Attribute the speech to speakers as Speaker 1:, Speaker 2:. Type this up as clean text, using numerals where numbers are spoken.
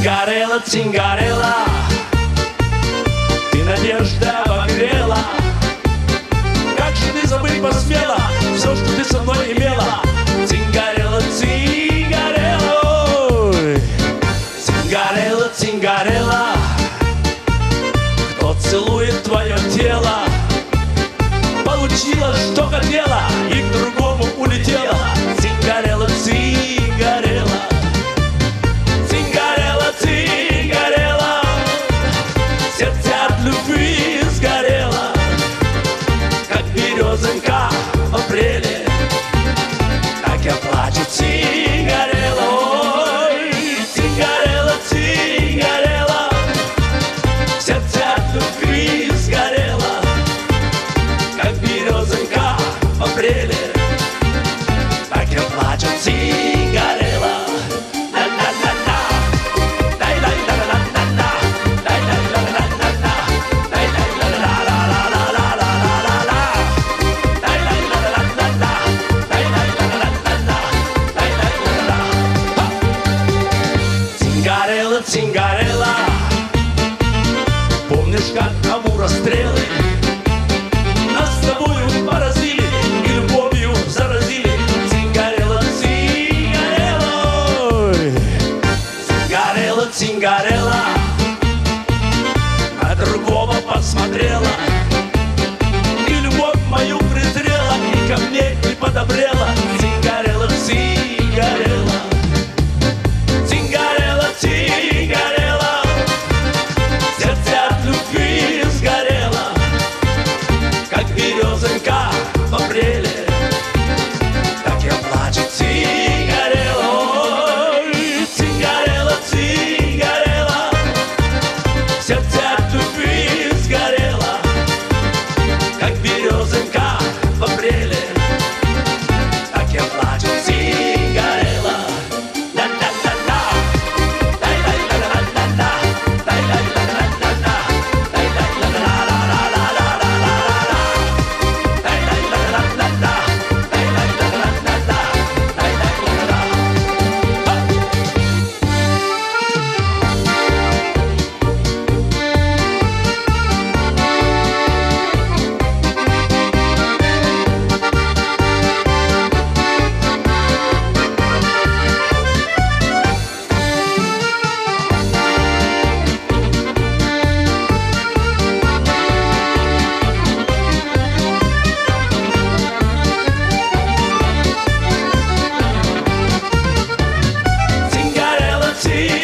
Speaker 1: Цингарелла, цингарелла, ты надежда погрела. Как же ты забыть посмела все, что ты со мной имела? Цингарелла, цингарелла, цингарелла, цингарелла, кто целует твое тело, получила, что хотела, и к другому улетела. Цингарелла, цингарелла, цингарелла, цингарелла, сердце от любви сгорело, как березонька в апреле. Так я плачу, цингарелла, ой, цингарелла, цингарелла, сердце от любви сгорело, как березонька в апреле. Так я плачу, цингарелла. Цингарелла, цингарелла, помнишь, как Амура стрелы нас с тобою поразили и любовью заразили? Цингарелла, цингарелла, цингарелла, цингарелла, на другого посмотрела и любовь мою презрела, и ко мне не подобрела. Цингарелла, цингарелла, цингарелла, цингарелла, сердце от любви сгорело, как березонька в апреле. Так я плачу, цингарелла, ой, цингарелла, цингарелла, сердце от любви сгорело, как березонька в апреле. Так я плачу, цингарелла. See